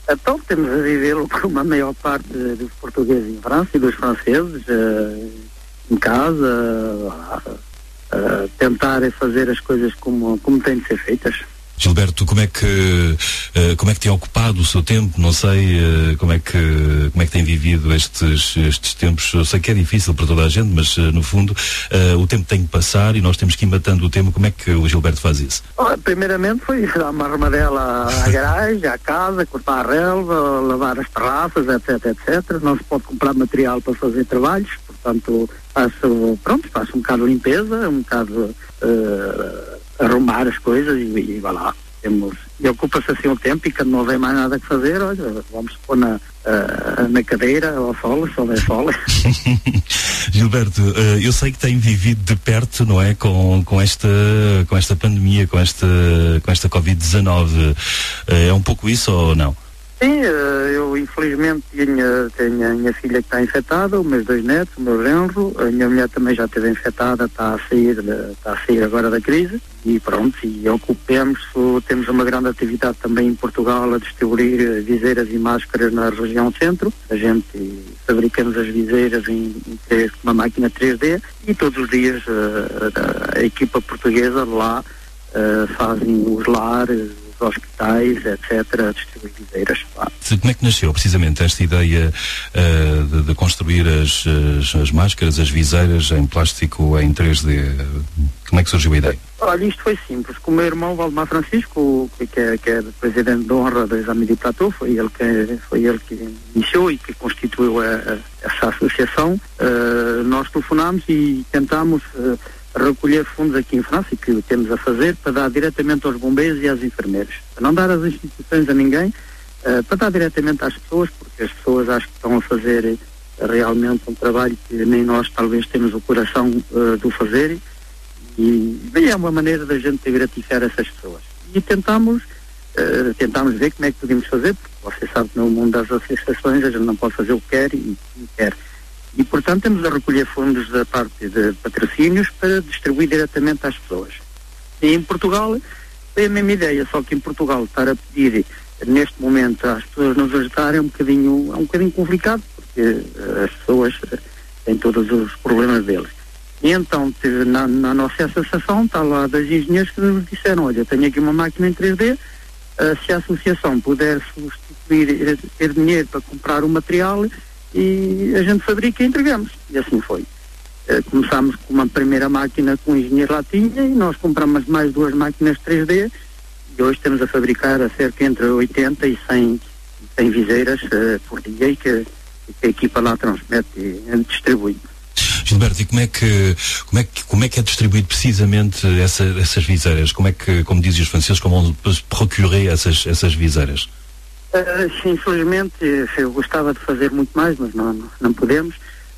Então temos a vivê-lo como a maior parte dos portugueses em França e dos franceses, em casa, tentar fazer as coisas como têm de ser feitas. Gilberto, como é que tem ocupado o seu tempo? Não sei como é que tem vivido estes tempos. Eu sei que é difícil para toda a gente, mas no fundo o tempo tem que passar e nós temos que ir matando o tempo. Como é que o Gilberto faz isso? Primeiramente foi dar uma armadela à garagem, à casa, cortar a relva, lavar as terraças, etc. Não se pode comprar material para fazer trabalhos, portanto faço um bocado de limpeza, um bocado arrumar as coisas e vá lá. E ocupa-se assim o tempo, e quando não houver mais nada que fazer, olha, vamos pôr na cadeira ao sol, se houver sol. Gilberto, eu sei que tem vivido de perto, não é, com esta pandemia, com esta Covid-19. É um pouco isso ou não? Sim, eu infelizmente tenho a minha filha que está infectada, os meus 2 netos, o meu genro, a minha mulher também já esteve infectada, está a sair agora da crise, e pronto, e temos uma grande atividade também em Portugal a distribuir viseiras e máscaras na região centro. A gente fabricamos as viseiras com uma máquina 3D, e todos os dias a equipa portuguesa lá fazem os lares, hospitais, etc., distribuir viseiras. Como é que nasceu precisamente esta ideia de construir as máscaras, as viseiras em plástico em 3D? Como é que surgiu a ideia? Olha, isto foi simples. Com o meu irmão Valdemar Francisco, que é presidente de honra da Exame de Platô, foi ele que iniciou e que constituiu essa associação. Nós telefonámos e tentámos recolher fundos aqui em França, e que temos a fazer, para dar diretamente aos bombeiros e às enfermeiras. Para não dar às instituições a ninguém, para dar diretamente às pessoas, porque as pessoas acho que estão a fazer realmente um trabalho que nem nós talvez temos o coração de o fazer, e é uma maneira da gente gratificar essas pessoas. E tentámos ver como é que podíamos fazer, porque você sabe que no mundo das associações a gente não pode fazer o que quer e quer. E, portanto, temos a recolher fundos da parte de patrocínios para distribuir diretamente às pessoas. E em Portugal foi a mesma ideia, só que em Portugal estar a pedir neste momento às pessoas nos ajudarem é um bocadinho complicado, porque as pessoas têm todos os problemas deles. E então, na nossa associação, está lá 2 engenheiros que nos disseram: olha, tenho aqui uma máquina em 3D, se a associação puder substituir, ter dinheiro para comprar o material, e a gente fabrica e entregamos. E assim foi. Começámos com uma primeira máquina que um engenheiro lá tinha, e nós compramos mais 2 máquinas 3D, e hoje estamos a fabricar a cerca entre 80 e 100 viseiras por dia, e que a equipa lá transmete e distribui. Gilberto, e como é que é distribuído precisamente essas viseiras? Como dizem os franceses, como on peut procurer essas viseiras? Sim, infelizmente eu gostava de fazer muito mais, mas não podemos.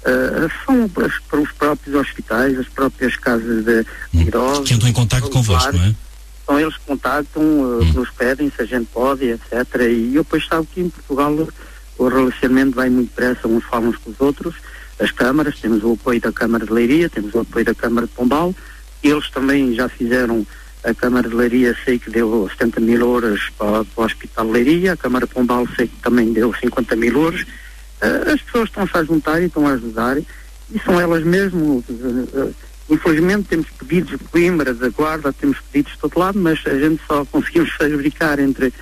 São para os próprios hospitais, as próprias casas de idosos. Que entram em contacto convosco, não é? Então eles contactam, nos pedem se a gente pode, etc. E eu depois sabe que em Portugal o relacionamento vai muito depressa, uns falam uns com os outros. As câmaras, temos o apoio da Câmara de Leiria, temos o apoio da Câmara de Pombal. Eles também já fizeram. A Câmara de Leiria sei que deu 70 mil euros para o Hospital de Leiria, a Câmara de Pombal sei que também deu 50 mil euros. As pessoas estão-se a juntar e estão a ajudar, e são elas mesmo. Infelizmente temos pedidos de Coimbra, da Guarda, temos pedidos de todo lado, mas a gente só conseguimos fabricar entre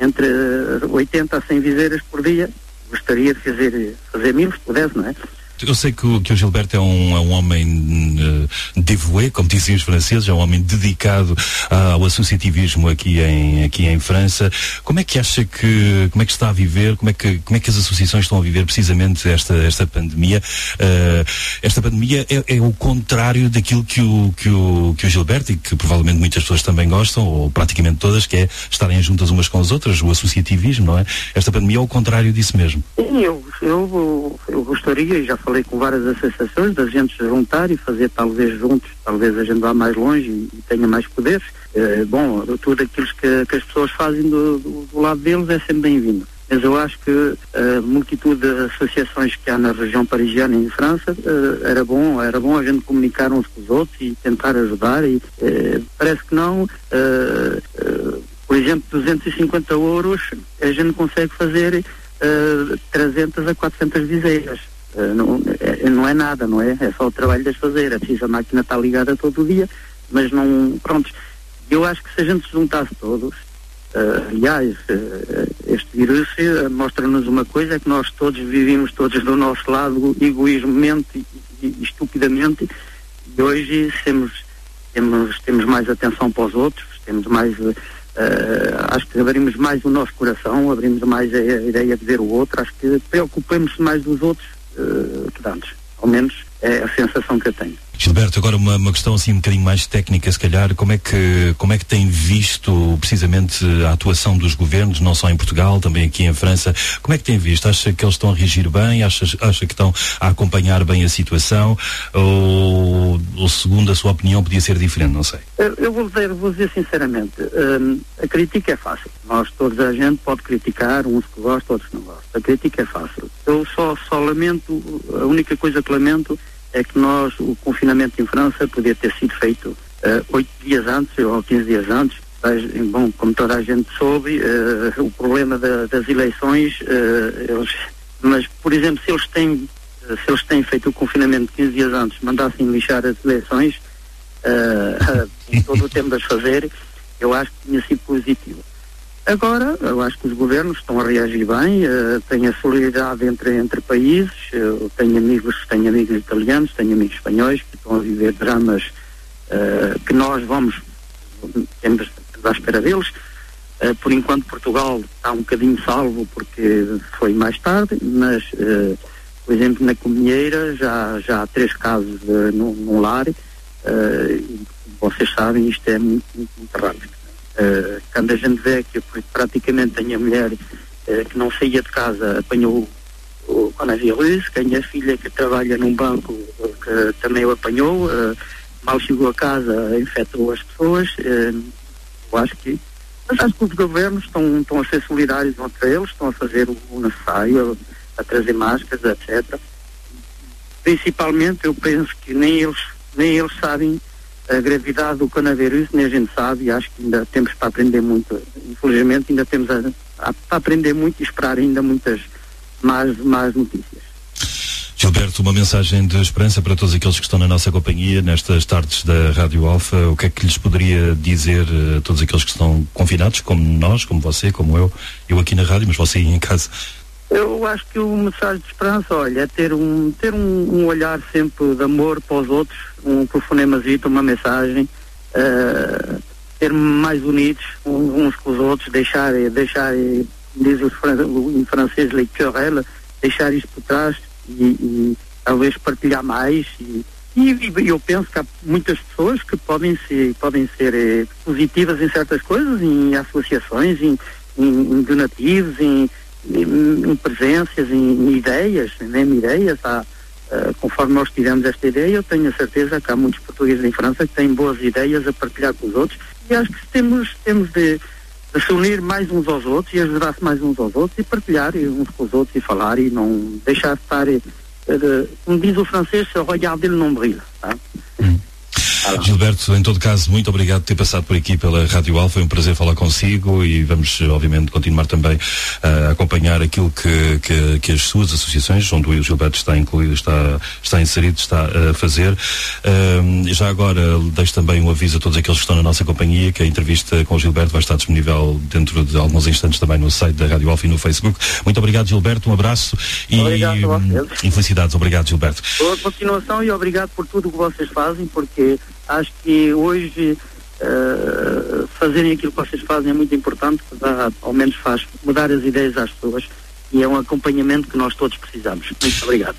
80 a 100 viseiras por dia. Gostaria de fazer 1000 se pudesse, não é? Eu sei que o Gilberto é um homem dévoué, como dizem os franceses, é um homem dedicado ao associativismo aqui em França. Como é que acha como é que está a viver, como é que as associações estão a viver precisamente esta pandemia? Esta pandemia é o contrário daquilo que o Gilberto, e que provavelmente muitas pessoas também gostam, ou praticamente todas, que é estarem juntas umas com as outras, o associativismo, não é? Esta pandemia é o contrário disso mesmo. Sim, eu gostaria, e já falei com várias associações, da gente se juntar e fazer talvez juntos, talvez a gente vá mais longe e tenha mais poderes. Tudo aquilo que as pessoas fazem do lado deles é sempre bem-vindo. Mas eu acho que a multitude de associações que há na região parisiana e em França, era bom a gente comunicar uns com os outros e tentar ajudar, e parece que não, por exemplo, 250 euros, a gente consegue fazer 300 a 400 viseiras. Não é nada, não é? É só o trabalho de as fazer. É preciso a máquina estar ligada todo o dia, mas não... Pronto, eu acho que se a gente se juntasse todos, aliás, este vírus mostra-nos uma coisa, é que nós todos vivemos todos do nosso lado egoísmamente e estupidamente, e hoje temos mais atenção para os outros, temos mais... acho que abrimos mais o nosso coração, abrimos mais a ideia de ver o outro, acho que preocupamos-se mais dos outros que de antes, ao menos é a sensação que eu tenho. Gilberto, agora uma questão assim um bocadinho mais técnica, se calhar, como é que tem visto precisamente a atuação dos governos, não só em Portugal, também aqui em França, como é que tem visto? Acha que eles estão a reagir bem? Acha que estão a acompanhar bem a situação? Ou segundo a sua opinião podia ser diferente, não sei? Eu vou dizer sinceramente, a crítica é fácil. Toda a gente pode criticar, uns que gostam, outros que não gostam. A crítica é fácil. Eu só lamento, a única coisa que lamento é que o confinamento em França podia ter sido feito 8 dias antes ou 15 dias antes. Bom, como toda a gente soube, o problema das eleições, mas, por exemplo, se eles têm feito o confinamento 15 dias antes, mandassem lixar as eleições, todo o tempo de as fazer, eu acho que tinha sido positivo. Agora, eu acho que os governos estão a reagir bem, têm a solidariedade entre países, eu tenho amigos italianos, tenho amigos espanhóis que estão a viver dramas que nós temos à espera deles. Por enquanto Portugal está um bocadinho salvo porque foi mais tarde, mas, por exemplo, na Cominheira já há 3 casos num lar, e vocês sabem, isto é muito, muito, muito rápido. Quando a gente vê que praticamente a minha mulher que não saía de casa apanhou o coronavírus, que a minha filha que trabalha num banco que também o apanhou, mal chegou a casa infectou as pessoas. Mas acho que os governos estão a ser solidários entre eles, estão a fazer o necessário, a trazer máscaras, etc. Principalmente eu penso que nem eles sabem a gravidade do coronavírus, nem a gente sabe, e acho que ainda temos para aprender muito. Infelizmente ainda temos para aprender muito e esperar ainda muitas más notícias. Gilberto, uma mensagem de esperança para todos aqueles que estão na nossa companhia nestas tardes da Rádio Alfa. O que é que lhes poderia dizer a todos aqueles que estão confinados, como nós, como você, como eu aqui na rádio, mas você aí em casa? Eu acho que o mensagem de esperança, olha, é ter um olhar sempre de amor para os outros, um telefonemazito, uma mensagem, ser mais unidos uns com os outros, deixar diz em francês, les querelles, deixar isto por trás e talvez partilhar mais e eu penso que há muitas pessoas que podem ser positivas em certas coisas, em associações, em donativos, em presenças, em ideias, conforme nós tivemos esta ideia, eu tenho a certeza que há muitos portugueses em França que têm boas ideias a partilhar com os outros, e acho que temos de se unir mais uns aos outros e ajudar-se mais uns aos outros e partilhar uns com os outros e falar e não deixar de estar, como diz o francês, regarder le nombril, tá? Gilberto, em todo caso, muito obrigado por ter passado por aqui pela Rádio Alfa, foi um prazer falar consigo e vamos, obviamente, continuar também a acompanhar aquilo que as suas associações, onde o Gilberto está incluído, está inserido, está a fazer. Já agora, deixo também um aviso a todos aqueles que estão na nossa companhia, que a entrevista com o Gilberto vai estar disponível dentro de alguns instantes também no site da Rádio Alfa e no Facebook. Muito obrigado, Gilberto, um abraço e felicidades. Obrigado, Gilberto. Boa continuação e obrigado por tudo o que vocês fazem, porque acho que hoje fazerem aquilo que vocês fazem é muito importante, ao menos faz mudar as ideias às pessoas e é um acompanhamento que nós todos precisamos. Muito obrigado.